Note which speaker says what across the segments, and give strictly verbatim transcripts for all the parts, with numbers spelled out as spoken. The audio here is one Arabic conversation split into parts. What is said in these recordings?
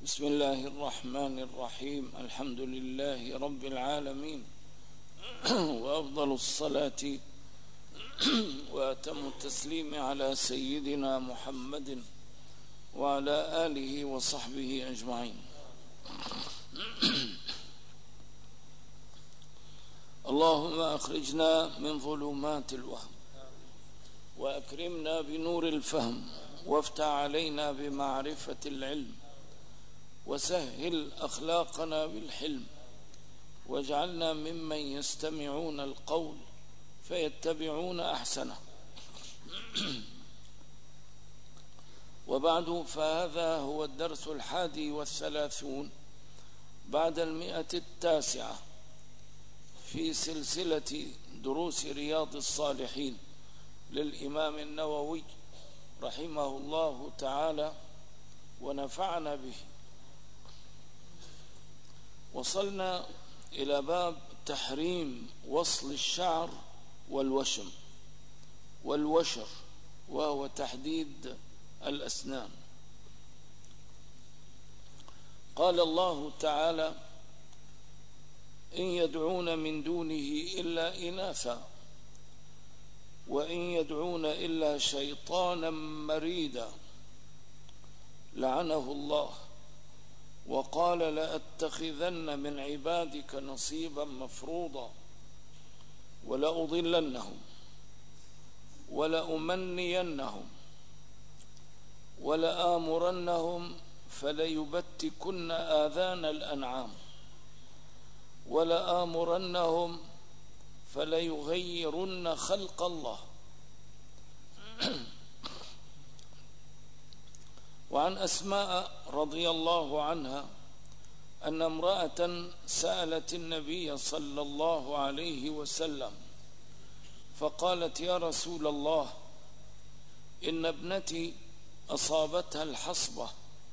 Speaker 1: بسم الله الرحمن الرحيم. الحمد لله رب العالمين، وأفضل الصلاة وأتم التسليم على سيدنا محمد وعلى آله وصحبه أجمعين. اللهم أخرجنا من ظلمات الوهم وأكرمنا بنور الفهم، وافتح علينا بمعرفة العلم، وسهل أخلاقنا بالحلم، واجعلنا ممن يستمعون القول فيتبعون أحسنه. وبعد، فهذا هو الدرس الحادي والثلاثون بعد المئة التاسعة في سلسلة دروس رياض الصالحين للإمام النووي رحمه الله تعالى ونفعنا به. وصلنا إلى باب تحريم وصل الشعر والوشم والوشر، وهو تحديد الأسنان. قال الله تعالى: إن يدعون من دونه إلا إناثا وإن يدعون إلا شيطانا مريدا لعنه الله وقال لأتخذن من عبادك نصيبا مفروضا ولأضلنهم ولأمنينهم ولآمرنهم فليبتكن آذان الأنعام ولآمرنهم فليغيرن خلق الله. وعن أسماء رضي الله عنها أن امرأة سألت النبي صلى الله عليه وسلم فقالت: يا رسول الله، إن ابنتي أصابتها الحصبة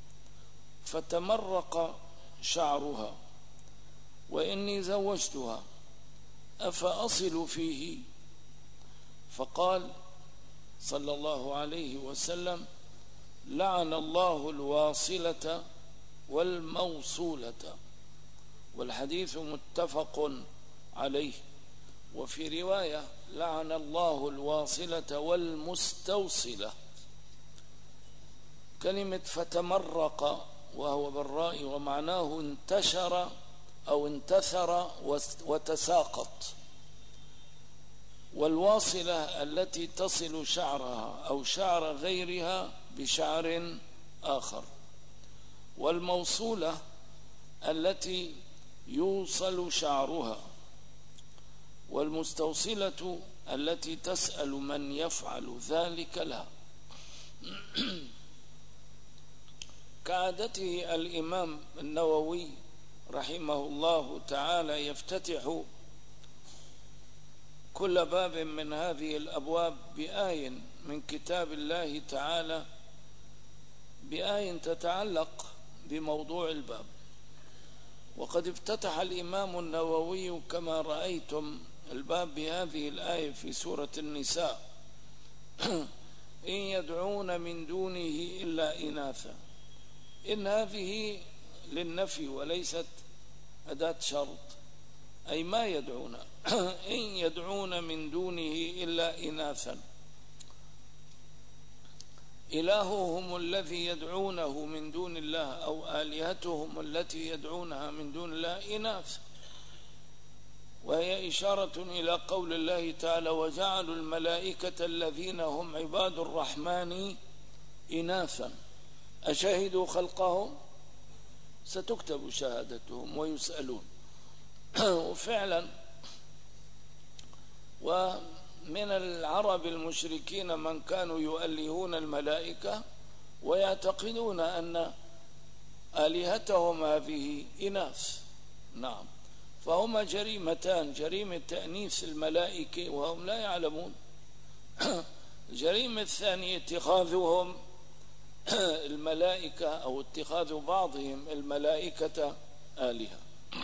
Speaker 1: فتمرق شعرها وإني زوجتها، أفأصل فيه؟ فقال صلى الله عليه وسلم: لعن الله الواصلة والموصولة. والحديث متفق عليه. وفي رواية: لعن الله الواصلة والمستوصلة. كلمة فتمرق وهو بالراء ومعناه انتشر أو انتثر وتساقط. والواصلة التي تصل شعرها أو شعر غيرها بشعر آخر. والموصولة التي يوصل شعرها. والمستوصلة التي تسأل من يفعل ذلك لها. كعادته الإمام النووي رحمه الله تعالى يفتتح كل باب من هذه الأبواب بآية من كتاب الله تعالى، بآية تتعلق بموضوع الباب. وقد افتتح الإمام النووي كما رأيتم الباب بهذه الآية في سورة النساء: إن يدعون من دونه إلا إناثا. إن هذه للنفي وليست أداة شرط، أي ما يدعون. إن يدعون من دونه إلا إناثا. إلههم الذي يدعونه من دون الله أو آلهتهم التي يدعونها من دون الله إناث، وهي إشارة إلى قول الله تعالى: وجعلوا الملائكة الذين هم عباد الرحمن إناثا أشهدوا خلقهم، ستكتب شهادتهم ويسألون. وفعلا، ومن العرب المشركين من كانوا يؤلهون الملائكة ويعتقدون أن آلهتهم هذه إناث. نعم، فهما جريمتان: جريمة تأنيث الملائكة وهم لا يعلمون، الجريمة الثانية اتخاذهم الملائكة أو اتخاذ بعضهم الملائكة آلهة.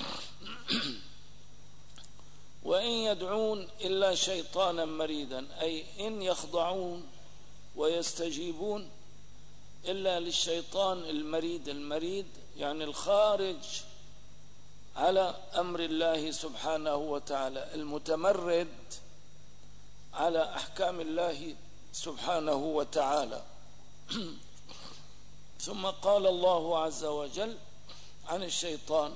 Speaker 1: وإن يدعون إلا شيطانا مريدا، أي إن يخضعون ويستجيبون إلا للشيطان المريد. المريد يعني الخارج على أمر الله سبحانه وتعالى، المتمرد على أحكام الله سبحانه وتعالى. ثم قال الله عز وجل عن الشيطان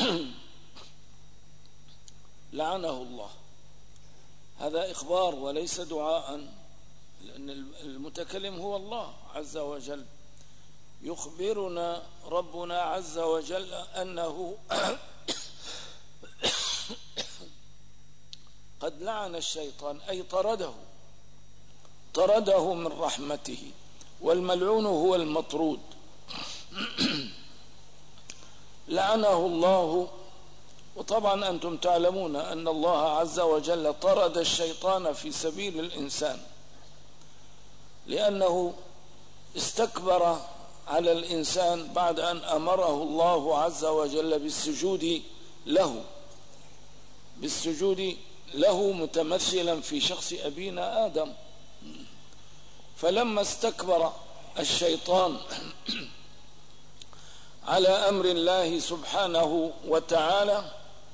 Speaker 1: لعنه الله. هذا إخبار وليس دعاء، لأن المتكلم هو الله عز وجل. يخبرنا ربنا عز وجل أنه قد لعن الشيطان، أي طرده طرده من رحمته، والملعون هو المطرود. لعنه الله. وطبعا أنتم تعلمون أن الله عز وجل طرد الشيطان في سبيل الإنسان، لأنه استكبر على الإنسان بعد أن أمره الله عز وجل بالسجود له بالسجود له متمثلا في شخص أبينا آدم. فلما استكبر الشيطان على أمر الله سبحانه وتعالى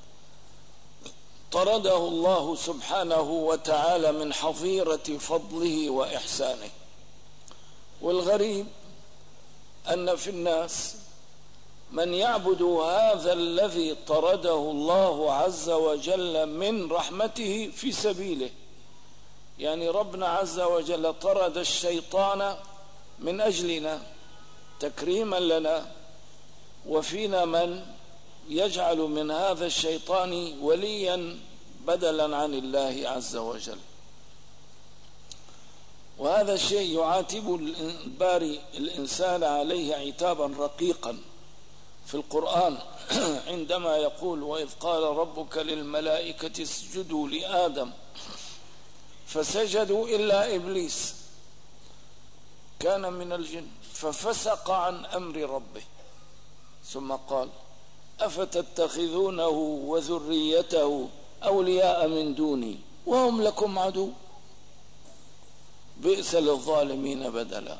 Speaker 1: طرده الله سبحانه وتعالى من حظيرة فضله وإحسانه. والغريب أن في الناس من يعبد هذا الذي طرده الله عز وجل من رحمته في سبيله. يعني ربنا عز وجل طرد الشيطان من أجلنا تكريما لنا، وفينا من يجعل من هذا الشيطان وليا بدلا عن الله عز وجل. وهذا الشيء يعاتب الباري الإنسان عليه عتابا رقيقا في القرآن عندما يقول: وإذ قال ربك للملائكة اسجدوا لآدم فسجدوا إلا إبليس كان من الجن ففسق عن أمر ربه. ثم قال: أفتتخذونه وذريته أولياء من دوني وهم لكم عدو بئس للظالمين بدلا.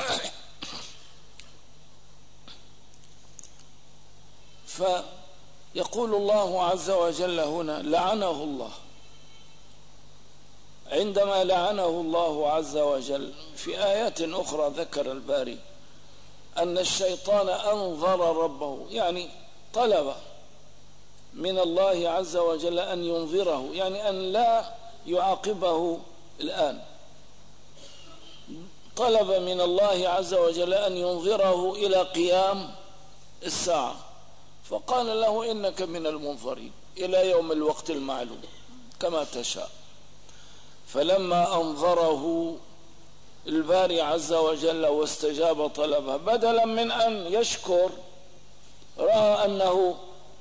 Speaker 1: فيقول الله عز وجل هنا: لعنه الله. عندما لعنه الله عز وجل في آيات أخرى ذكر الباري أن الشيطان أنظر ربه، يعني طلب من الله عز وجل أن ينظره، يعني أن لا يعاقبه الآن. طلب من الله عز وجل أن ينظره إلى قيام الساعة، فقال له: إنك من المنظرين إلى يوم الوقت المعلوم كما تشاء. فلما أنظره الباري عز وجل واستجاب طلبه، بدلا من أن يشكر رأى أنه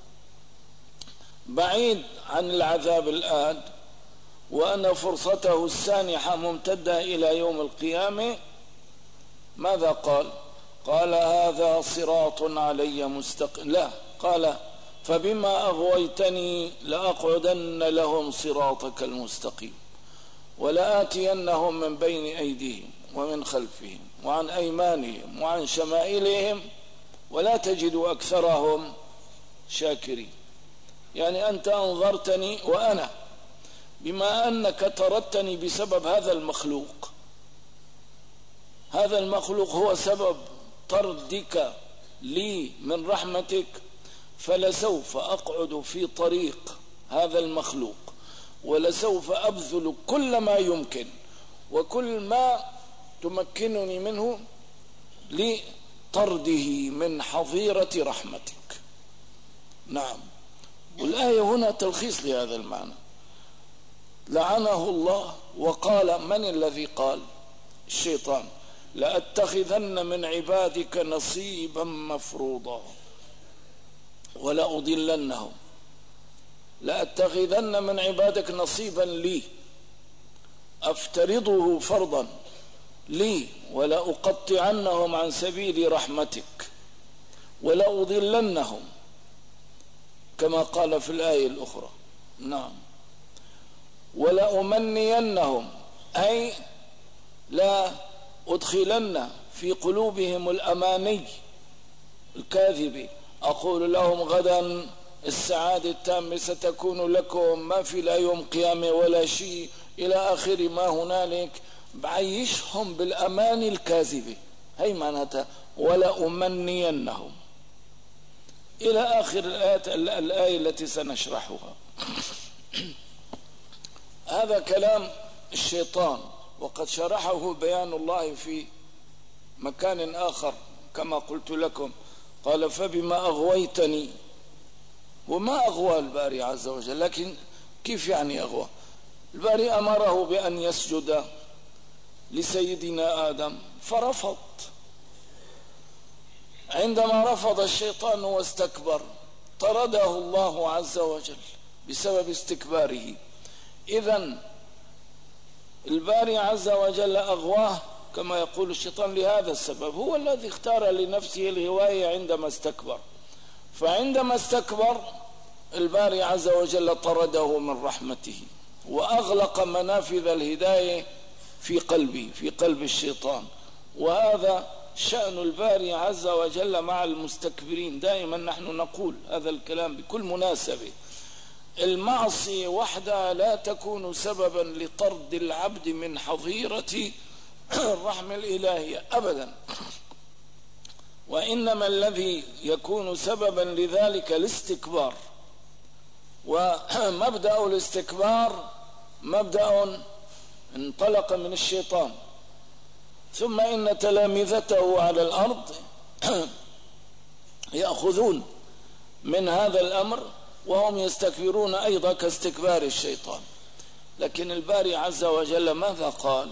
Speaker 1: بعيد عن العذاب الآن وأن فرصته السانحة ممتدة إلى يوم القيامة، ماذا قال؟ قال: هذا صراط علي مستقيم. لا، قال: فبما أغويتني لأقعدن لهم صراطك المستقيم ولآتينهم من بين أيديهم ومن خلفهم وعن أيمانهم وعن شمائلهم ولا تجد أكثرهم شاكرين. يعني أنت أنظرتني، وأنا بما أنك طردتني بسبب هذا المخلوق، هذا المخلوق هو سبب طردك لي من رحمتك، فلسوف أقعد في طريق هذا المخلوق ولسوف أبذل كل ما يمكن وكل ما تمكنني منه لطرده من حظيرة رحمتك. نعم، والآية هنا تلخيص لهذا المعنى. لعنه الله. وقال: من الذي قال؟ الشيطان: لأتخذن من عبادك نصيبا مفروضا ولأضلنهم. لأتخذن من عبادك نصيبا لي، أفترضه فرضا لي، ولأقطعنهم عن سبيل رحمتك ولأضلنهم كما قال في الآية الأخرى. نعم. ولأمنينهم، أي لا أدخلن في قلوبهم الأماني الكاذبة. أقول لهم غدا السعادة التامة ستكون لكم، ما في لا يوم قيامة ولا شيء إلى آخر ما هنالك. بعيشهم بالأماني الكاذبة، هي معناتها ولا أمنينهم إلى آخر الآية, الآية التي سنشرحها. هذا كلام الشيطان، وقد شرحه بيان الله في مكان آخر كما قلت لكم. قال فبما أغويتني، وما أغوى الباري عز وجل، لكن كيف يعني أغوى؟ الباري أمره بأن يسجد لسيدنا آدم فرفض. عندما رفض الشيطان واستكبر طرده الله عز وجل بسبب استكباره. إذن الباري عز وجل أغواه كما يقول الشيطان لهذا السبب، هو الذي اختار لنفسه الهواية عندما استكبر. فعندما استكبر الباري عز وجل طرده من رحمته وأغلق منافذ الهداية في قلبه، في قلب الشيطان. وهذا شأن الباري عز وجل مع المستكبرين. دائما نحن نقول هذا الكلام بكل مناسبة، المعصية وحدها لا تكون سببا لطرد العبد من حظيرة الرحمة الإلهية أبدا، وإنما الذي يكون سببا لذلك الاستكبار. ومبدأ الاستكبار مبدأ انطلق من الشيطان، ثم إن تلامذته على الأرض يأخذون من هذا الأمر وهم يستكبرون أيضا كاستكبار الشيطان. لكن الباري عز وجل ماذا قال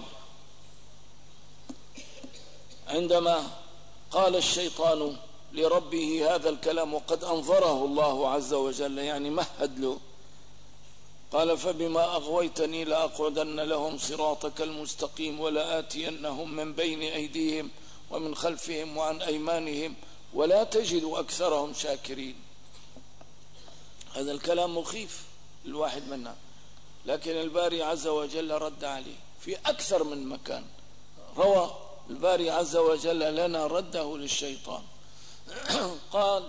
Speaker 1: عندما قال الشيطان لربه هذا الكلام وقد أنظره الله عز وجل، يعني مهد له؟ قال فبما أغويتني لأقعدن لهم صراطك المستقيم ولآتينهم من بين أيديهم ومن خلفهم وعن أيمانهم ولا تجد أكثرهم شاكرين. هذا الكلام مخيف الواحد منا، لكن الباري عز وجل رد عليه في أكثر من مكان. روى الباري عز وجل لنا رده للشيطان. قال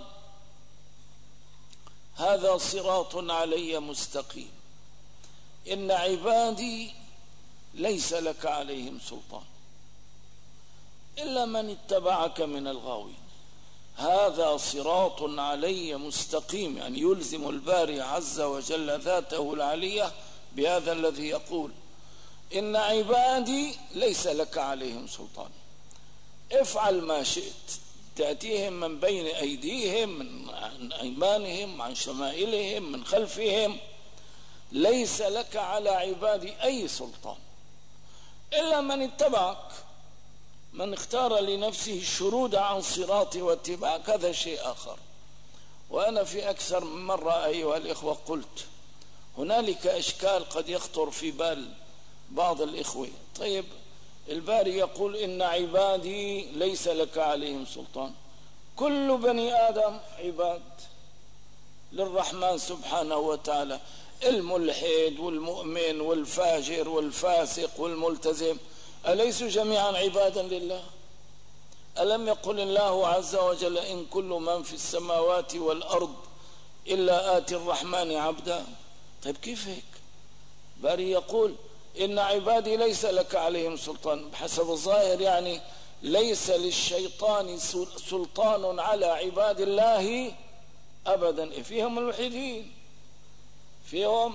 Speaker 1: هذا صراط علي مستقيم إن عبادي ليس لك عليهم سلطان إلا من اتبعك من الغاوين. هذا صراط علي مستقيم، يعني يلزم الباري عز وجل ذاته العلية بهذا الذي يقول إن عبادي ليس لك عليهم سلطان. افعل ما شئت، تأتيهم من بين أيديهم من عن أيمانهم عن شمائلهم من خلفهم، ليس لك على عبادي أي سلطان إلا من اتبعك، من اختار لنفسه الشرود عن صراطي واتباعك هذا شيء آخر. وأنا في أكثر من مرة أيها الإخوة قلت هنالك إشكال قد يخطر في بال بعض الإخوة. طيب الباري يقول إن عبادي ليس لك عليهم سلطان، كل بني آدم عباد للرحمن سبحانه وتعالى، الملحد والمؤمن والفاجر والفاسق والملتزم أليسوا جميعا عبادا لله؟ ألم يقل الله عز وجل إن كل من في السماوات والأرض إلا آتي الرحمن عبدا؟ طيب كيف هيك؟ باري يقول إن عبادي ليس لك عليهم سلطان، بحسب الظاهر يعني ليس للشيطان سلطان على عباد الله أبدا. فيهم الملحدين، فيهم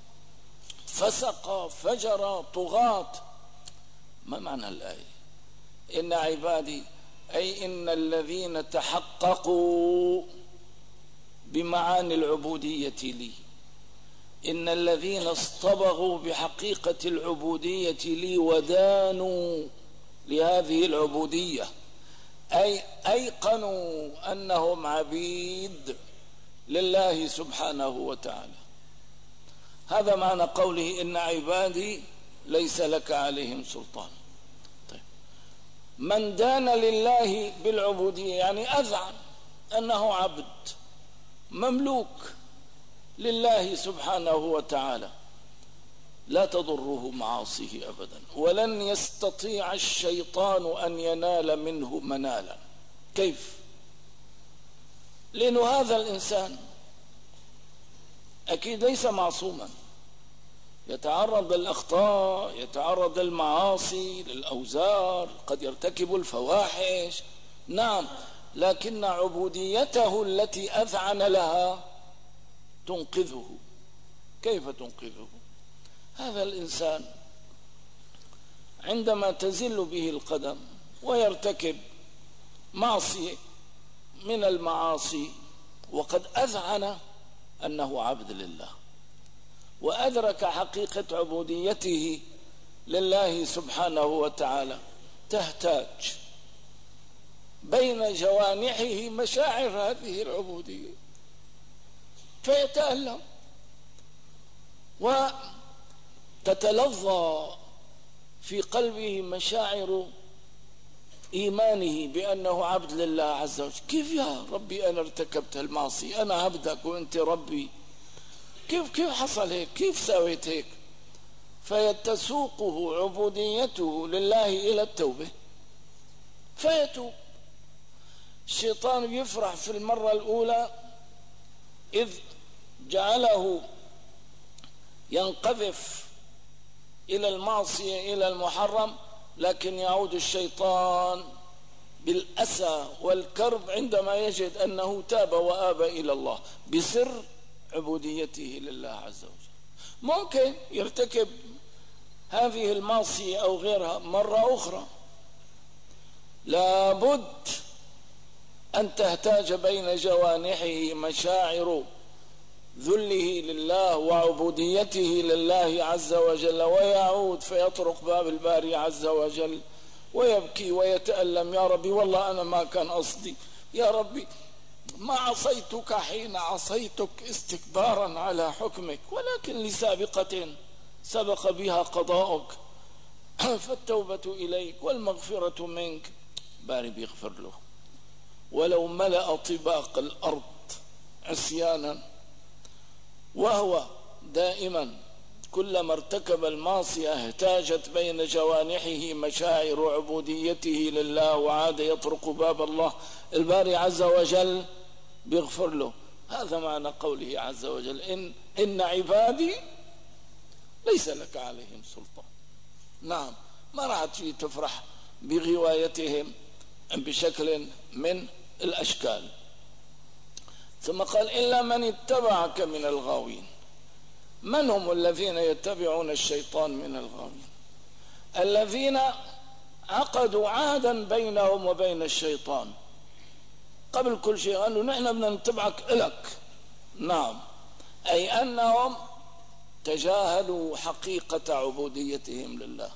Speaker 1: فسق فجر طغاة. ما معنى الآية إن عبادي؟ أي إن الذين تحققوا بمعاني العبودية لي، إن الذين اصطبغوا بحقيقة العبودية لي ودانوا لهذه العبودية، أي أيقنوا أنهم عبيد لله سبحانه وتعالى. هذا معنى قوله إن عبادي ليس لك عليهم سلطان. طيب من دان لله بالعبودية يعني أذعن أنه عبد مملوك لله سبحانه وتعالى، لا تضره معاصيه أبدا، ولن يستطيع الشيطان أن ينال منه منالا. كيف؟ لأنه هذا الإنسان أكيد ليس معصوما، يتعرض للأخطاء، يتعرض للمعاصي، للأوزار، قد يرتكب الفواحش، نعم، لكن عبوديته التي أذعن لها تنقذه. كيف تنقذه؟ هذا الإنسان عندما تزل به القدم ويرتكب معصية من المعاصي وقد أذعن أنه عبد لله وأدرك حقيقة عبوديته لله سبحانه وتعالى، تهتاج بين جوانحه مشاعر هذه العبودية فيتألم وتتلظى في قلبه مشاعر إيمانه بأنه عبد لله عز وجل. كيف يا ربي أنا ارتكبت المعصية، أنا عبدك وأنت ربي، كيف كيف حصل هيك، كيف سويت هيك؟ فيتسوقه عبوديته لله إلى التوبة فيتوب. الشيطان يفرح في المرة الأولى إذ جعله ينقذف إلى المعصية إلى المحرم، لكن يعود الشيطان بالأسى والكرب عندما يجد أنه تاب وآب إلى الله بسر عبوديته لله عز وجل. ممكن يرتكب هذه المعصية أو غيرها مرة أخرى، لابد أن تهتاج بين جوانحه مشاعر ذله لله وعبوديته لله عز وجل، ويعود فيطرق باب الباري عز وجل ويبكي ويتألم: يا ربي والله أنا ما كان قصدي، يا ربي ما عصيتك حين عصيتك استكبارا على حكمك، ولكن لسابقة سبق بها قضاؤك، فالتوبة إليك والمغفرة منك. باري بيغفر له ولو ملأ طباق الأرض عصيانا، وهو دائما كلما ارتكب المعصية اهتاجت بين جوانحه مشاعر عبوديته لله وعاد يطرق باب الله الباري عز وجل بيغفر له. هذا معنى قوله عز وجل: إن, إن عبادي ليس لك عليهم سلطان. نعم، ما راح تجي تفرح بغوايتهم بشكل من الأشكال. ثم قال: إلا من اتبعك من الغاوين. من هم الذين يتبعون الشيطان من الغاوين؟ الذين عقدوا عهدا بينهم وبين الشيطان. قبل كل شيء قالوا: نحن بدنا نتبعك إلك. نعم، أي أنهم تجاهلوا حقيقة عبوديتهم لله،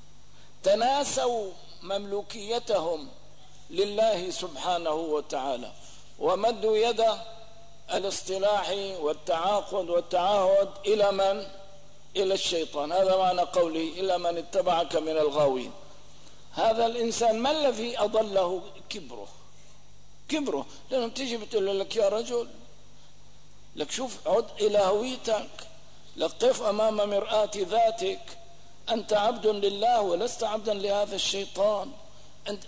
Speaker 1: تناسوا مملوكيتهم لله سبحانه وتعالى، ومدوا يد الاصطلاح والتعاقد والتعاهد إلى من؟ إلى الشيطان. هذا معنى قوله: إلا من اتبعك من الغاوين. هذا الإنسان ما الذي أضله؟ كبره كبره لأنه تيجي بتقول لك: يا رجل، لك شوف، عد إلى هويتك، لقف أمام مرآة ذاتك، أنت عبد لله ولست عبدا لهذا الشيطان. أنت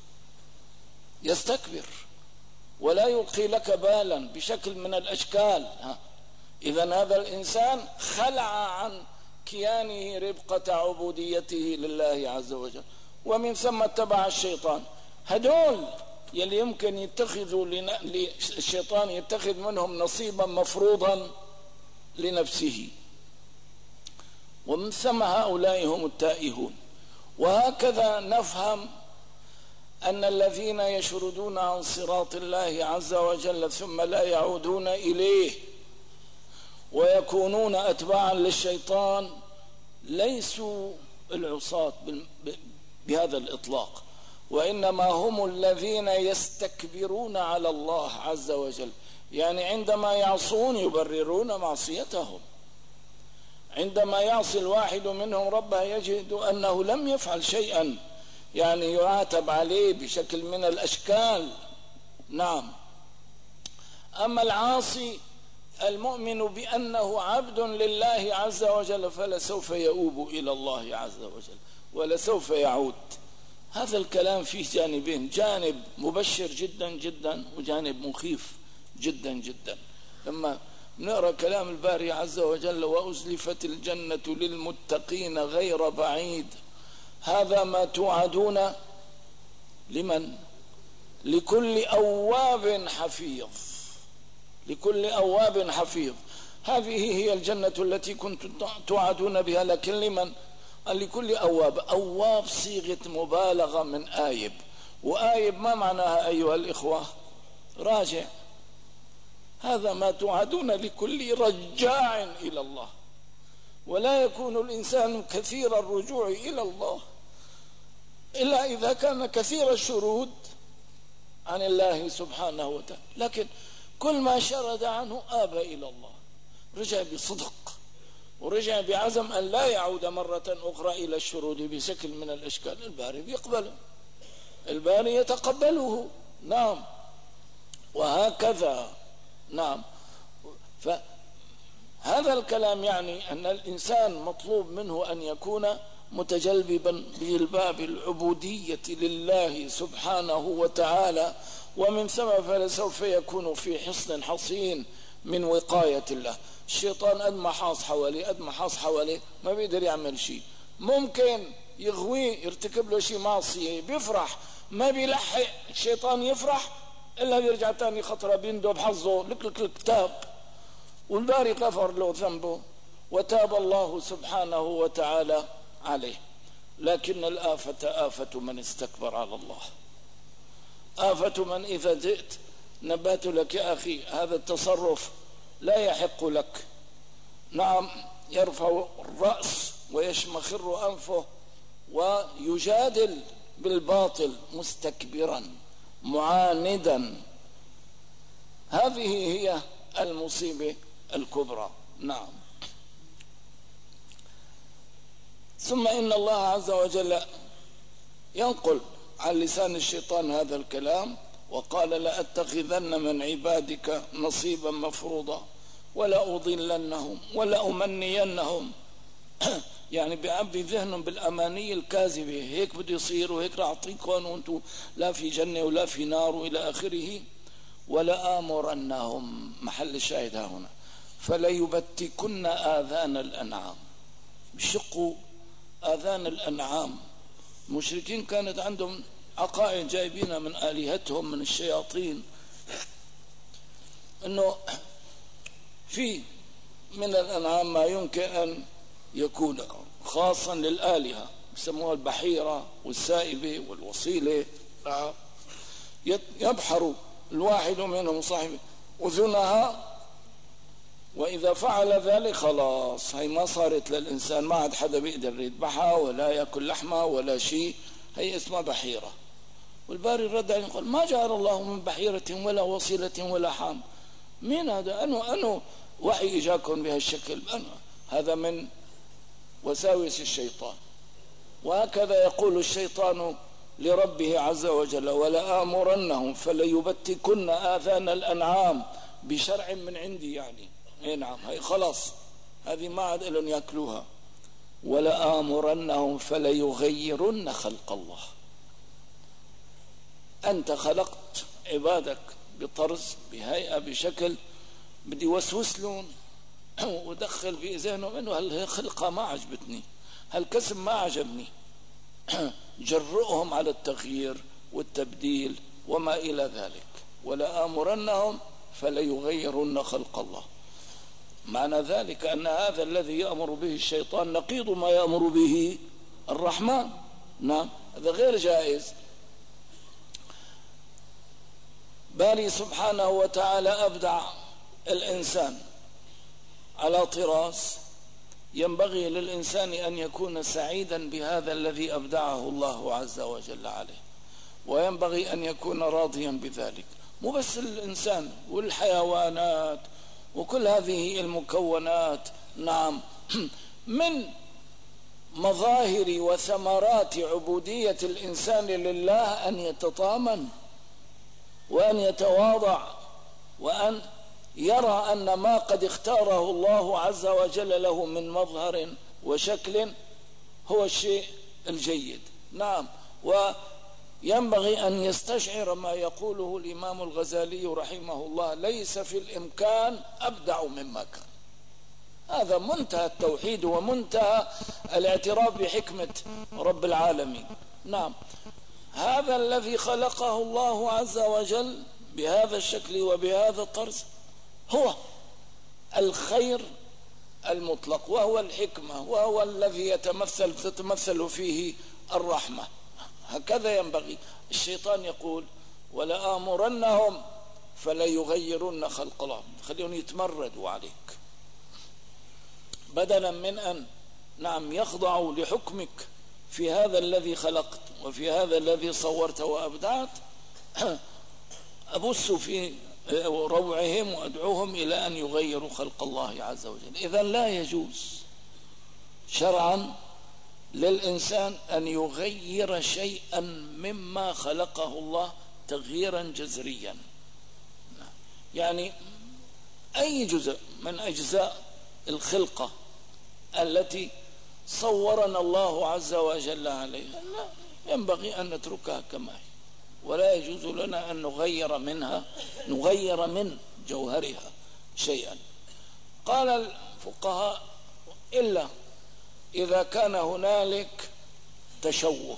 Speaker 1: يستكبر ولا يلقي لك بالا بشكل من الأشكال. إذن هذا الإنسان خلع عن كيانه ربقة عبوديته لله عز وجل، ومن ثم اتبع الشيطان. هدول يلي يمكن يتخذوا الشيطان يتخذ منهم نصيبا مفروضا لنفسه، ومن ثم هؤلاء هم التائهون. وهكذا نفهم أن الذين يشردون عن صراط الله عز وجل ثم لا يعودون إليه ويكونون أتباعا للشيطان ليسوا العصاة بهذا الإطلاق، وإنما هم الذين يستكبرون على الله عز وجل. يعني عندما يعصون يبررون معصيتهم. عندما يعصي الواحد منهم ربه يجد أنه لم يفعل شيئا يعني يعاتب عليه بشكل من الأشكال. نعم. أما العاصي المؤمن بأنه عبد لله عز وجل فلسوف يؤوب إلى الله عز وجل ولسوف يعود. هذا الكلام فيه جانبين، جانب مبشر جدا جدا وجانب مخيف جدا جدا. لما نقرأ كلام الباري عز وجل وأزلفت الجنة للمتقين غير بعيد، هذا ما توعدون لمن؟ لكل أواب حفيظ، لكل أواب حفيظ. هذه هي الجنة التي كنتم توعدون بها، لكن لمن؟ لكل أواب. أواب صيغة مبالغة من آيب، وآيب ما معناها أيها الإخوة؟ راجع. هذا ما توعدون لكل رجاع إلى الله، ولا يكون الإنسان كثير الرجوع إلى الله إلا إذا كان كثير الشرود عن الله سبحانه وتعالى. لكن كل ما شرد عنه آب إلى الله، رجع بصدق ورجع بعزم أن لا يعود مرة أخرى إلى الشرود بشكل من الأشكال. الباري بيقبله، الباري يتقبله. نعم، وهكذا. نعم، فهذا الكلام يعني أن الإنسان مطلوب منه أن يكون متجلبا بالباب العبودية لله سبحانه وتعالى، ومن ثم فلسوف يكون في حصن حصين من وقاية الله. الشيطان قد ما حاص حواليه قد ما حاص حواليه ما بيقدر يعمل شيء. ممكن يغويه يرتكب له شيء معصية بيفرح، ما بيلحق الشيطان يفرح إلا بيرجع تاني خطرة بيندب حظه لك لك لك تاب، والباري غفر له ذنبه وتاب الله سبحانه وتعالى عليه. لكن الآفة آفة من استكبر على الله، آفة من إذا جئت نبهت لك يا أخي هذا التصرف لا يحق لك. نعم، يرفع الرأس ويشمخر أنفه ويجادل بالباطل مستكبرا معاندا. هذه هي المصيبة الكبرى. نعم. ثم إن الله عز وجل ينقل عن لسان الشيطان هذا الكلام وقال لأتخذن من عبادك نصيبا مفروضا ولأضلنهم ولأمنينهم يعني بيعبي ذهنهم بالأماني الكاذبة، هيك بده يصير وهيك راح أعطيكم وأنتم لا في جنة ولا في نار وإلى آخره. ولآمرنهم، محل الشاهد ها هنا، فليبتكن آذان الأنعام، بشقوا آذان الأنعام. المشركين كانت عندهم عقائد جايبينها من آلهتهم من الشياطين، أنه في من الأنعام ما يمكن أن يكون خاصا للآلهة، يسموها البحيرة والسائبة والوصيلة. يبحر الواحد منهم صاحب أذنها، وإذا فعل ذلك خلاص هي ما صارت للإنسان، ما عاد حدا بيقدر يذبحها ولا يأكل لحمها ولا شيء، هي اسمها بحيرة. والباري الرد عليه يقول ما جعل الله من بحيرة ولا وصيلة ولا حام. مين هذا؟ أنه أنه وحي إجاكم بهالشكل؟ أنه هذا من وساوس الشيطان. وهكذا يقول الشيطان لربه عز وجل ولآمرنهم فليبتكن آذان الأنعام بشرع من عندي، يعني اي نعم هي خلاص هذه ما عاد لهم ياكلوها. ولآمرنهم فليغيرن خلق الله. أنت خلقت عبادك بطرز بهيئة بشكل بدي وسوس لهم ودخل في ذهنهم انه هالخلقة ما عجبتني، هالكسب ما عجبني، جرؤهم على التغيير والتبديل وما إلى ذلك. ولآمرنهم فليغيرن خلق الله. معنى ذلك أن هذا الذي يأمر به الشيطان نقيض ما يأمر به الرحمن. نعم، هذا غير جائز. باري سبحانه وتعالى أبدع الإنسان على طراز ينبغي للإنسان أن يكون سعيدا بهذا الذي أبدعه الله عز وجل عليه، وينبغي أن يكون راضيا بذلك. مو بس الإنسان والحيوانات وكل هذه المكونات. نعم، من مظاهر وثمرات عبودية الإنسان لله أن يتطامن وأن يتواضع وأن يرى أن ما قد اختاره الله عز وجل له من مظهر وشكل هو الشيء الجيد. نعم، وينبغي أن يستشعر ما يقوله الإمام الغزالي رحمه الله: ليس في الإمكان أبدع مما كان. هذا منتهى التوحيد ومنتهى الاعتراف بحكمة رب العالمين. نعم، هذا الذي خلقه الله عز وجل بهذا الشكل وبهذا الطرز هو الخير المطلق، وهو الحكمة، وهو الذي يتمثل تتمثل فيه الرحمة. هكذا ينبغي. الشيطان يقول: ولآمرنهم فليغيرن خلق الله، خليهم يتمردوا عليك بدلا من أن نعم يخضعوا لحكمك في هذا الذي خلقت وفي هذا الذي صورت وأبدعت. أبث في روعهم وأدعوهم إلى أن يغيروا خلق الله عز وجل. إذا لا يجوز شرعا للإنسان أن يغير شيئا مما خلقه الله تغييرا جذريا. يعني أي جزء من أجزاء الخلقة التي صورنا الله عز وجل عليها لا ينبغي أن نتركها كما هي، ولا يجوز لنا أن نغير منها نغير من جوهرها شيئا. قال الفقهاء: إلا إذا كان هنالك تشوه.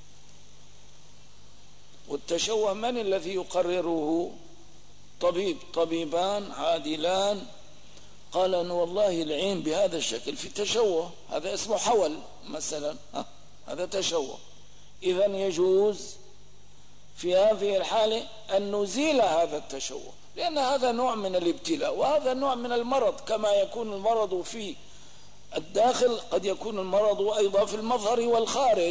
Speaker 1: والتشوه من الذي يقرره؟ طبيب طبيبان عادلان قال أن والله العين بهذا الشكل في تشوه، هذا اسمه حول مثلا، هذا تشوه. إذا يجوز في هذه الحالة أن نزيل هذا التشوه، لأن هذا نوع من الابتلاء وهذا نوع من المرض. كما يكون المرض في الداخل قد يكون المرض أيضا في المظهر والخارج،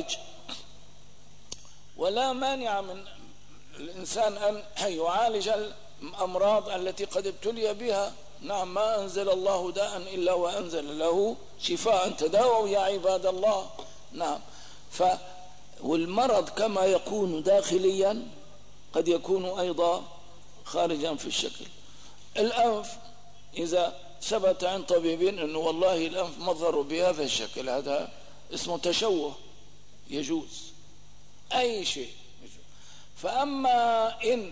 Speaker 1: ولا مانع من الإنسان أن يعالج الأمراض التي قد ابتلي بها. نعم، ما أنزل الله داء إلا وأنزل له شفاء، تداووا يا عباد الله. نعم، ف والمرض كما يكون داخليا قد يكون أيضا خارجا في الشكل. الأنف إذا ثبت عند طبيبين أنه والله الأنف مظهر بهذا الشكل، هذا اسمه تشوه، يجوز أي شيء يجوز. فأما إن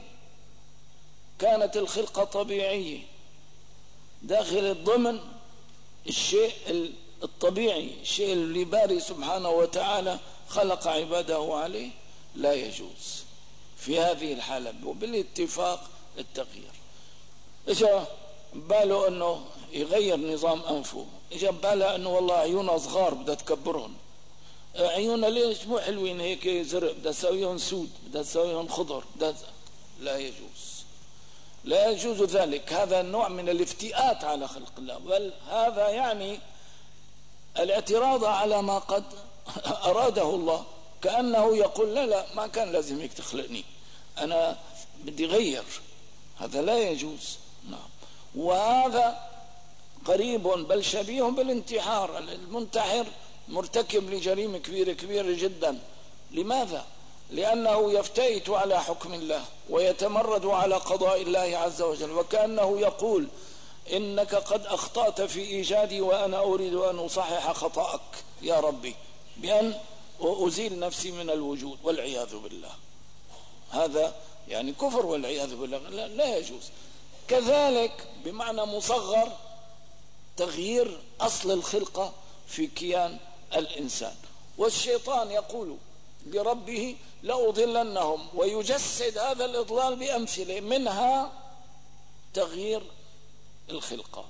Speaker 1: كانت الخلقة طبيعية داخل الضمن الشيء الطبيعي، الشيء اللي باري سبحانه وتعالى خلق عباده عليه، لا يجوز في هذه الحالة وبالاتفاق التغيير. إجا باله أنه يغير نظام أنفه، إجا باله أنه والله عيونه صغار بدها تكبرهم، عيونه ليش مو حلوين هيك زرق، بدها تسويهم سود، بدها تسويهم خضر، بدها لا يجوز، لا يجوز ذلك. هذا النوع من الافتئات على خلق الله، بل هذا يعني الاعتراض على ما قد أراده الله، كأنه يقول لا لا ما كان لازم هيك تخلقني، أنا بدي غير. هذا لا يجوز. نعم، وهذا قريب بل شبيه بالانتحار. المنتحر مرتكب لجريمة كبيرة كبيرة جدا. لماذا؟ لأنه يفتئت على حكم الله ويتمرد على قضاء الله عز وجل، وكأنه يقول إنك قد أخطأت في إيجادي وأنا أريد أن أصحح خطأك يا ربي بأن أزيل نفسي من الوجود، والعياذ بالله. هذا يعني كفر والعياذ بالله، لا, لا يجوز. كذلك بمعنى مصغر تغيير أصل الخلقة في كيان الإنسان. والشيطان يقول لربه لأضلنهم، ويجسد هذا الإضلال بأمثلة منها تغيير الخلقة.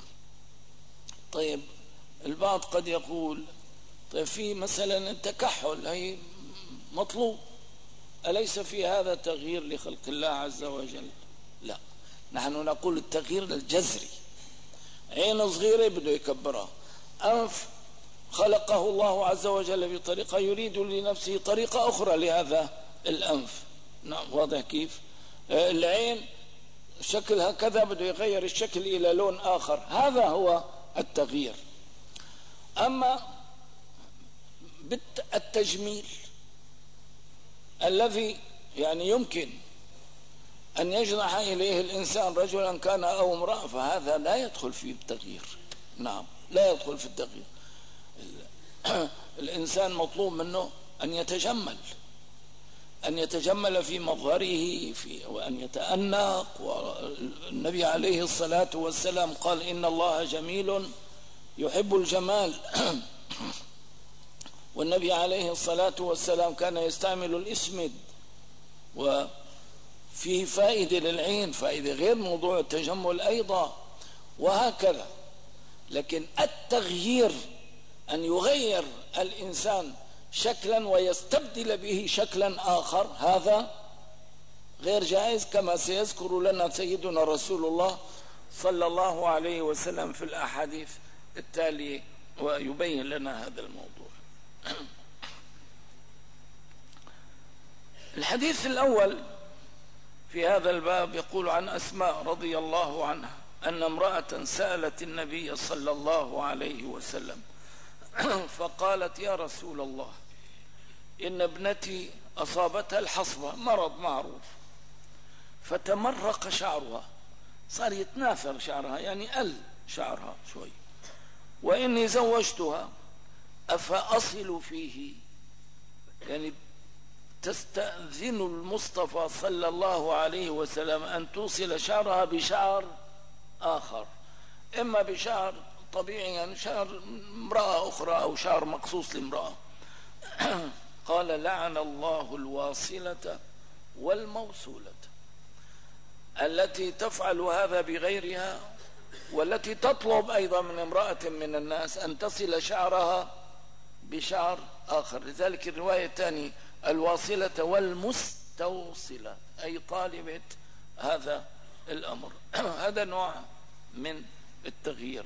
Speaker 1: طيب البعض قد يقول طيب في مثلا التكحل هي مطلوب، أليس في هذا تغيير لخلق الله عز وجل؟ لا، نحن نقول التغيير الجذري. عين صغيرة بده يكبرها، أنف خلقه الله عز وجل بطريقة يريد لنفسه طريقة أخرى لهذا الأنف. نعم، واضح كيف؟ العين شكلها كذا بده يغير الشكل إلى لون آخر، هذا هو التغيير. أما التجميل الذي يعني يمكن أن يجنح إليه الإنسان رجلا كان أو امرأة، فهذا لا يدخل في التغيير. نعم، لا يدخل في التغيير. الإنسان مطلوب منه أن يتجمل، أن يتجمل في مظهره، في وأن يتأنق. والنبي عليه الصلاة والسلام قال إن الله جميل يحب الجمال. والنبي عليه الصلاة والسلام كان يستعمل الإسمد، وفيه فائدة للعين، فائدة غير موضوع التجمل أيضا، وهكذا. لكن التغيير أن يغير الإنسان شكلا ويستبدل به شكلا آخر، هذا غير جائز، كما سيذكر لنا سيدنا رسول الله صلى الله عليه وسلم في الأحاديث التالية ويبين لنا هذا الموضوع. الحديث الأول في هذا الباب يقول عن أسماء رضي الله عنها أن امرأة سألت النبي صلى الله عليه وسلم فقالت يا رسول الله إن ابنتي أصابتها الحصبة، مرض معروف، فتمرق شعرها، صار يتناثر شعرها، يعني قل شعرها شوي، وإني زوجتها أفأصل فيه، يعني تستأذن المصطفى صلى الله عليه وسلم أن توصل شعرها بشعر آخر، إما بشعر طبيعي يعني شعر امرأة أخرى أو شعر مخصوص لامرأة. قال لعن الله الواصلة والموصولة، التي تفعل هذا بغيرها، والتي تطلب أيضا من امرأة من الناس أن تصل شعرها بشعر آخر. لذلك الرواية الثانية الواصلة والمستوصلة، أي طالبة هذا الأمر. هذا نوع من التغيير،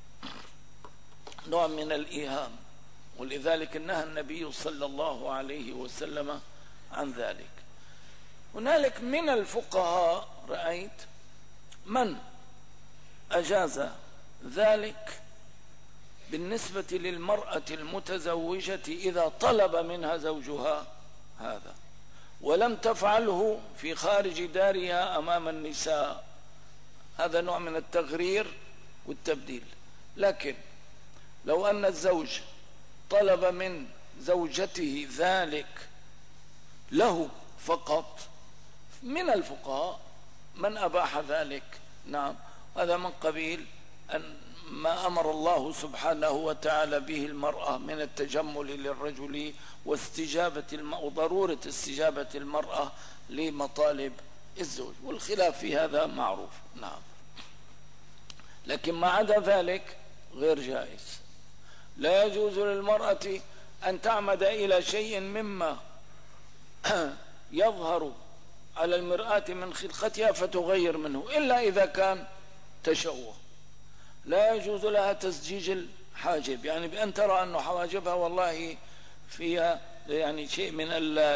Speaker 1: نوع من الإيهام، ولذلك نهى النبي صلى الله عليه وسلم عن ذلك. هنالك من الفقهاء رأيت من أجاز ذلك بالنسبة للمرأة المتزوجة إذا طلب منها زوجها هذا، ولم تفعله في خارج دارها أمام النساء، هذا نوع من التغرير والتبديل. لكن لو أن الزوج طلب من زوجته ذلك له فقط، من الفقهاء من أباح ذلك. نعم، هذا من قبيل أن ما أمر الله سبحانه وتعالى به المرأة من التجمل للرجل واستجابة الم... وضرورة استجابة المرأة لمطالب الزوج، والخلاف في هذا معروف. نعم، لكن ما عدا ذلك غير جائز. لا يجوز للمرأة أن تعمد إلى شيء مما يظهر على المرآة من خلقتها فتغير منه، إلا إذا كان تشوه. لا يجوز لها تزجيج الحاجب، يعني بأن ترى أن حواجبها والله فيها يعني شيء من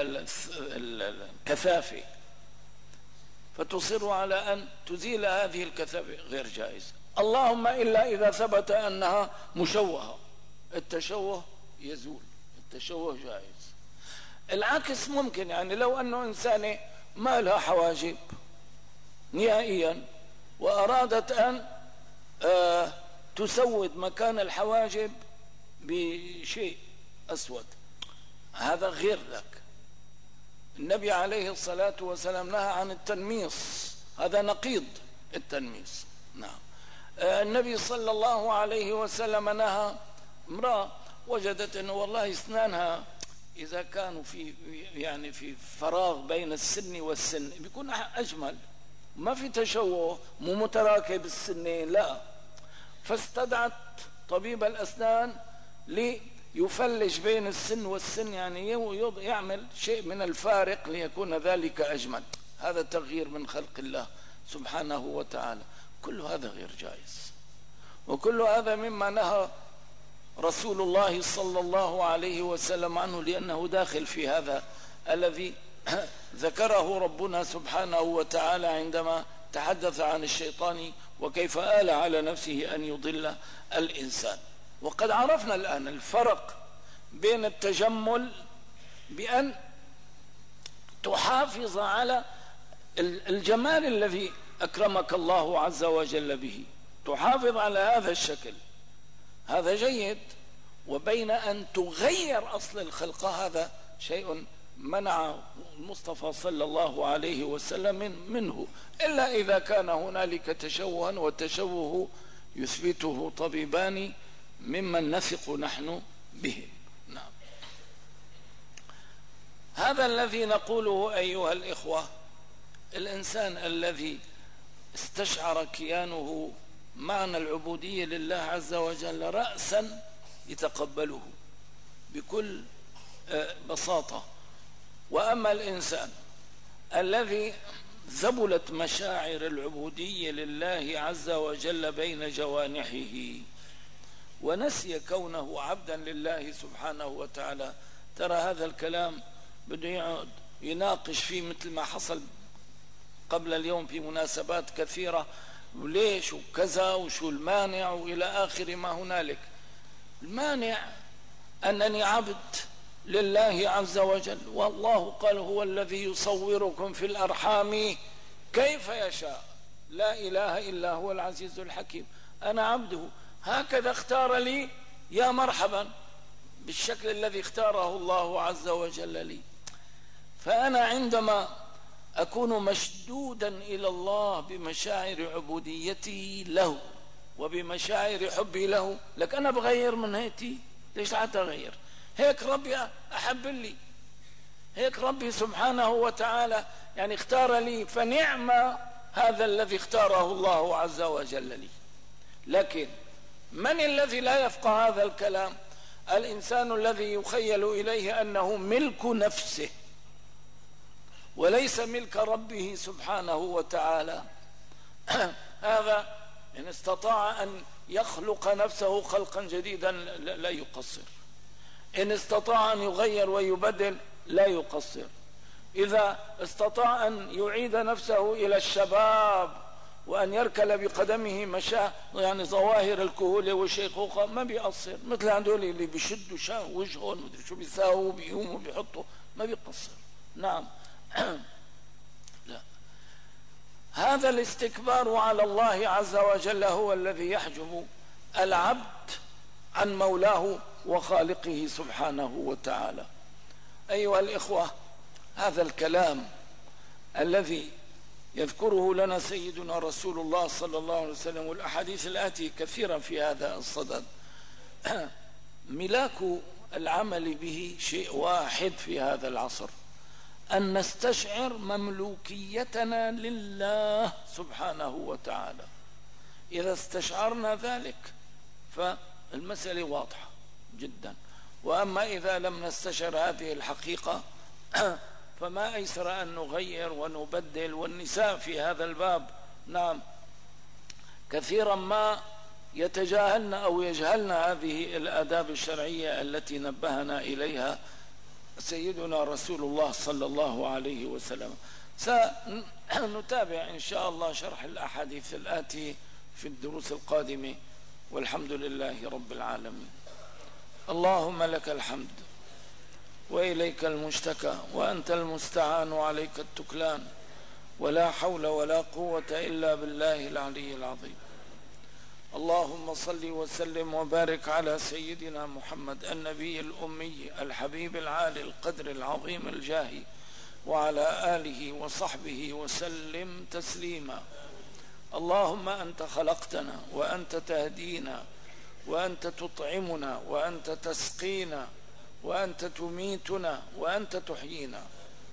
Speaker 1: الكثافة فتصر على أن تزيل هذه الكثافة، غير جائز. اللهم إلا إذا ثبت أنها مشوهة، التشوه يزول، التشوه جائز. العكس ممكن، يعني لو أنه إنسانة ما لها حواجب نهائيا وأرادت أن آه تسود مكان الحواجب بشيء أسود، هذا غير ذاك. النبي عليه الصلاة والسلام نهى عن التنميص، هذا نقيض التنميص. نعم، آه النبي صلى الله عليه وسلم نهى امرأة وجدت أنه والله اسنانها إذا كانوا في يعني في فراغ بين السن والسن بيكون أجمل، ما في تشوه، مو متراكب السنين، لا. فاستدعت طبيب الأسنان ليفلج بين السن والسن، يعني يعمل شيء من الفارق ليكون ذلك أجمل. هذا تغيير من خلق الله سبحانه وتعالى، كل هذا غير جائز، وكل هذا مما نهى رسول الله صلى الله عليه وسلم عنه، لأنه داخل في هذا الذي ذكره ربنا سبحانه وتعالى عندما تحدث عن الشيطان وكيف آل على نفسه أن يضل الإنسان. وقد عرفنا الآن الفرق بين التجمل بأن تحافظ على الجمال الذي أكرمك الله عز وجل به تحافظ على هذا الشكل، هذا جيد، وبين أن تغير أصل الخلقة هذا شيء منع المصطفى صلى الله عليه وسلم منه، إلا إذا كان هنالك تشوها، والتشوه يثبته طبيبان ممن نثق نحن به. نعم. هذا الذي نقوله أيها الإخوة، الإنسان الذي استشعر كيانه معنى العبودية لله عز وجل رأسا يتقبله بكل بساطة. وأما الإنسان الذي زبلت مشاعر العبودية لله عز وجل بين جوانحه ونسي كونه عبدا لله سبحانه وتعالى، ترى هذا الكلام بده يقعد يناقش فيه مثل ما حصل قبل اليوم في مناسبات كثيرة، وليش وكذا وشو المانع وإلى آخر ما هنالك. المانع أنني عبد لله عز وجل، والله قال هو الذي يصوركم في الأرحام كيف يشاء، لا إله إلا هو العزيز الحكيم. أنا عبده، هكذا اختار لي، يا مرحبا بالشكل الذي اختاره الله عز وجل لي. فأنا عندما أكون مشدودا إلى الله بمشاعر عبوديتي له وبمشاعر حبي له، لك أنا بغير من هيتي، ليش لا تغير؟ هيك ربي أحب لي، هيك ربي سبحانه وتعالى يعني اختار لي، فنعم هذا الذي اختاره الله عز وجل لي. لكن من الذي لا يفقه هذا الكلام؟ الإنسان الذي يخيل إليه أنه ملك نفسه وليس ملك ربه سبحانه وتعالى. هذا إن استطاع أن يخلق نفسه خلقا جديدا لا يقصر، إن استطاع أن يغير ويبدل لا يقصر، إذا استطاع أن يعيد نفسه إلى الشباب وأن يركل بقدمه مشاة يعني ظواهر الكهولة والشيخوخة ما بيقصر، مثل هذول اللي بيشدوا شا وجههم مدري شو بيساووا بيقوموا بيحطوا، ما بيقصر. نعم. لا، هذا الاستكبار على الله عز وجل هو الذي يحجب العبد عن مولاه وخالقه سبحانه وتعالى. أيها الإخوة، هذا الكلام الذي يذكره لنا سيدنا رسول الله صلى الله عليه وسلم والأحاديث الآتية كثيرا في هذا الصدد، ملاك العمل به شيء واحد في هذا العصر، أن نستشعر مملوكيتنا لله سبحانه وتعالى. إذا استشعرنا ذلك فالمسألة واضحة جدا. وأما إذا لم نستشعر هذه الحقيقة فما أيسر أن نغير ونبدل. والنساء في هذا الباب نعم كثيرا ما يتجاهلن أو يجهلن هذه الآداب الشرعية التي نبهنا إليها سيدنا رسول الله صلى الله عليه وسلم. سنتابع إن شاء الله شرح الأحاديث الآتي في الدروس القادمة، والحمد لله رب العالمين. اللهم لك الحمد وإليك المشتكى وأنت المستعان وعليك التكلان، ولا حول ولا قوة إلا بالله العلي العظيم. اللهم صل وسلم وبارك على سيدنا محمد النبي الأمي الحبيب العالي القدر العظيم الجاه، وعلى آله وصحبه وسلم تسليما. اللهم أنت خلقتنا وأنت تهدينا وأنت تطعمنا وأنت تسقينا وأنت تميتنا وأنت تحيينا.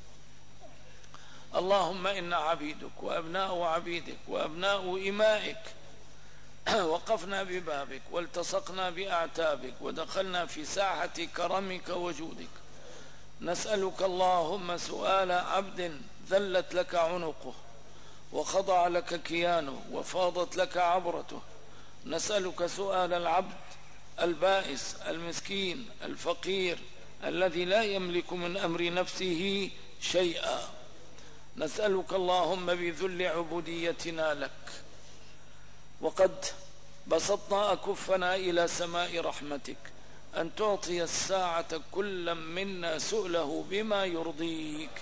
Speaker 1: اللهم إنا عبيدك وأبناء عبيدك وأبناء إمائك، وقفنا ببابك والتصقنا بأعتابك ودخلنا في ساحة كرمك وجودك. نسألك اللهم سؤال عبد ذلت لك عنقه وخضع لك كيانه وفاضت لك عبرته. نسألك سؤال العبد البائس المسكين الفقير الذي لا يملك من أمر نفسه شيئا. نسألك اللهم بذل عبوديتنا لك وقد بسطنا أكفنا إلى سماء رحمتك أن تعطي الساعة كل منا سؤله بما يرضيك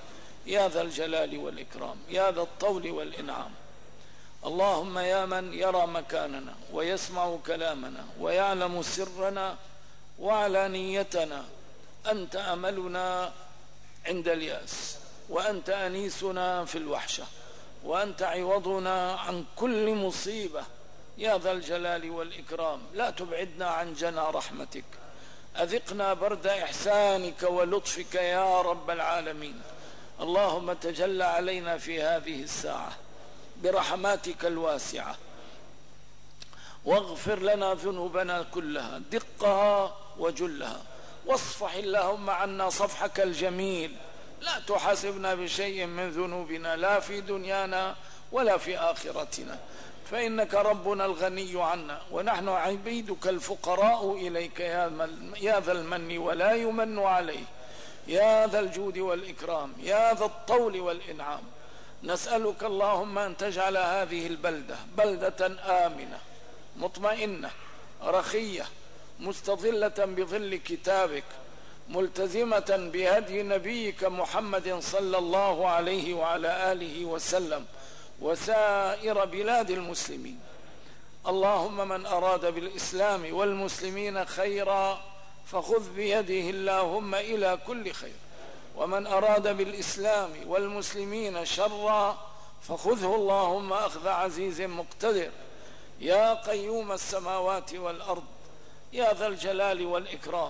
Speaker 1: يا ذا الجلال والإكرام، يا ذا الطول والإنعام. اللهم يا من يرى مكاننا ويسمع كلامنا ويعلم سرنا وعلانيتنا، أنت أملنا عند اليأس، وأنت أنيسنا في الوحشة، وأنت عوضنا عن كل مصيبة، يا ذا الجلال والإكرام. لا تبعدنا عن جنى رحمتك، أذقنا برد إحسانك ولطفك يا رب العالمين. اللهم تجلى علينا في هذه الساعة برحماتك الواسعة، واغفر لنا ذنوبنا كلها دقها وجلها، واصفح اللهم عنا صفحك الجميل. لا تحاسبنا بشيء من ذنوبنا لا في دنيانا ولا في آخرتنا، فإنك ربنا الغني عنا، ونحن عبيدك الفقراء إليك يا ذا المن ولا يمن عليه، يا ذا الجود والإكرام، يا ذا الطول والإنعام. نسألك اللهم أن تجعل هذه البلدة بلدة آمنة مطمئنة رخية مستظلة بظل كتابك، ملتزمة بهدي نبيك محمد صلى الله عليه وعلى آله وسلم، وسائر بلاد المسلمين. اللهم من أراد بالإسلام والمسلمين خيرا فخذ بيده اللهم إلى كل خير، ومن أراد بالإسلام والمسلمين شرا فخذه اللهم أخذ عزيز مقتدر. يا قيوم السماوات والأرض، يا ذا الجلال والإكرام،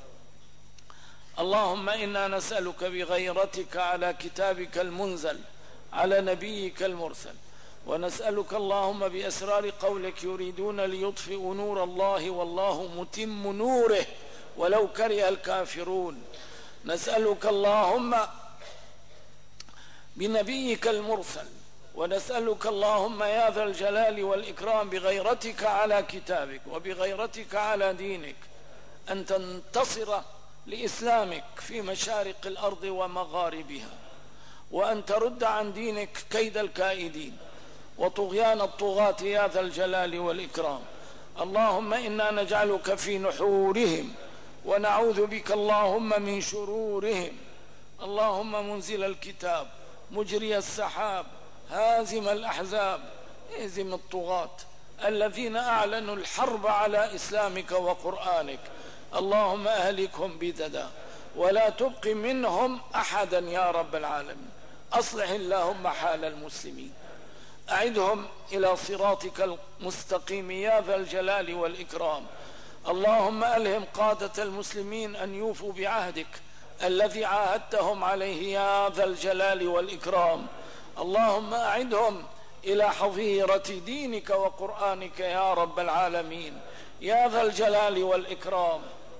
Speaker 1: اللهم إنا نسألك بغيرتك على كتابك المنزل على نبيك المرسل، ونسألك اللهم بأسرار قولك يريدون ليطفئوا نور الله والله متم نوره ولو كره الكافرون. نسألك اللهم بنبيك المرسل، ونسألك اللهم يا ذا الجلال والإكرام بغيرتك على كتابك وبغيرتك على دينك أن تنتصر لإسلامك في مشارق الأرض ومغاربها، وأن ترد عن دينك كيد الكائدين وطغيان الطغاة يا ذا الجلال والإكرام. اللهم إنا نجعلك في نحورهم ونعوذ بك اللهم من شرورهم. اللهم منزل الكتاب مجري السحاب هازم الأحزاب اهزم الطغاة الذين أعلنوا الحرب على إسلامك وقرآنك، اللهم أهلكهم بددا ولا تبق منهم أحدا يا رب العالمين. أصلح اللهم حال المسلمين، أعدهم إلى صراطك المستقيم يا ذا الجلال والإكرام. اللهم ألهم قادة المسلمين أن يوفوا بعهدك الذي عاهدتهم عليه يا ذا الجلال والإكرام. اللهم أعدهم إلى حظيرة دينك وقرآنك يا رب العالمين يا ذا الجلال والإكرام.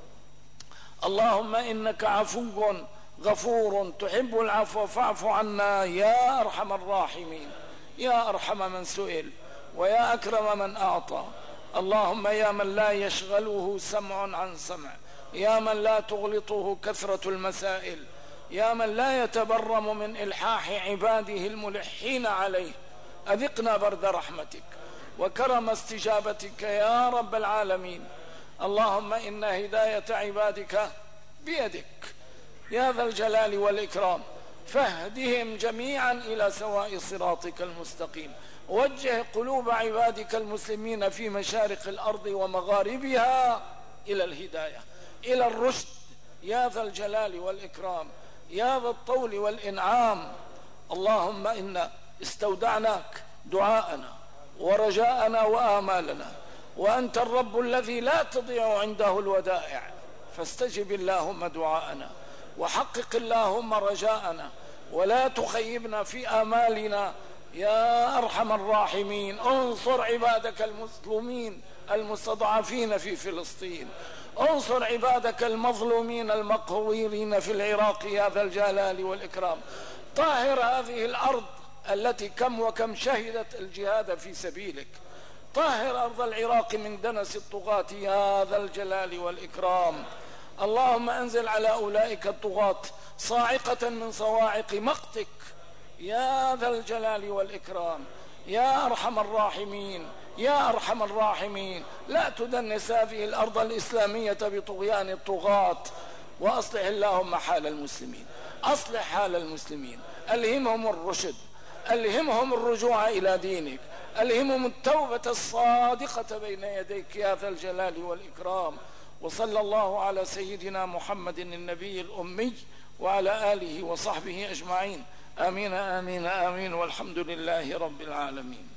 Speaker 1: اللهم إنك عفو غفور تحب العفو فاعف عنا يا أرحم الراحمين، يا أرحم من سئل ويا أكرم من أعطى. اللهم يا من لا يشغله سمع عن سمع، يا من لا تغلطه كثرة المسائل، يا من لا يتبرم من إلحاح عباده الملحين عليه، أذقنا برد رحمتك وكرم استجابتك يا رب العالمين. اللهم إن هداية عبادك بيدك يا ذا الجلال والإكرام، فاهدهم جميعا إلى سواء صراطك المستقيم، وجه قلوب عبادك المسلمين في مشارق الأرض ومغاربها إلى الهداية إلى الرشد يا ذا الجلال والإكرام يا ذا الطول والإنعام. اللهم إنا استودعناك دعاءنا ورجاءنا وآمالنا، وأنت الرب الذي لا تضيع عنده الودائع، فاستجب اللهم دعاءنا وحقق اللهم رجاءنا، ولا تخيبنا في آمالنا يا أرحم الراحمين. انصر عبادك المظلومين المستضعفين في فلسطين، انصر عبادك المظلومين المقهورين في العراق يا ذا الجلال والإكرام. طهر هذه الأرض التي كم وكم شهدت الجهاد في سبيلك، طهر أرض العراق من دنس الطغاة يا ذا الجلال والإكرام. اللهم أنزل على أولئك الطغاة صاعقة من صواعق مقتك يا ذا الجلال والإكرام يا أرحم الراحمين يا أرحم الراحمين. لا تدنس هذه الأرض الإسلامية بطغيان الطغاة، وأصلح اللهم حال المسلمين، أصلح حال المسلمين، ألهمهم الرشد، ألهمهم الرجوع إلى دينك، ألهمهم التوبة الصادقة بين يديك يا ذا الجلال والإكرام. وصلى الله على سيدنا محمد النبي الأمي وعلى آله وصحبه أجمعين. آمين آمين آمين، والحمد لله رب العالمين.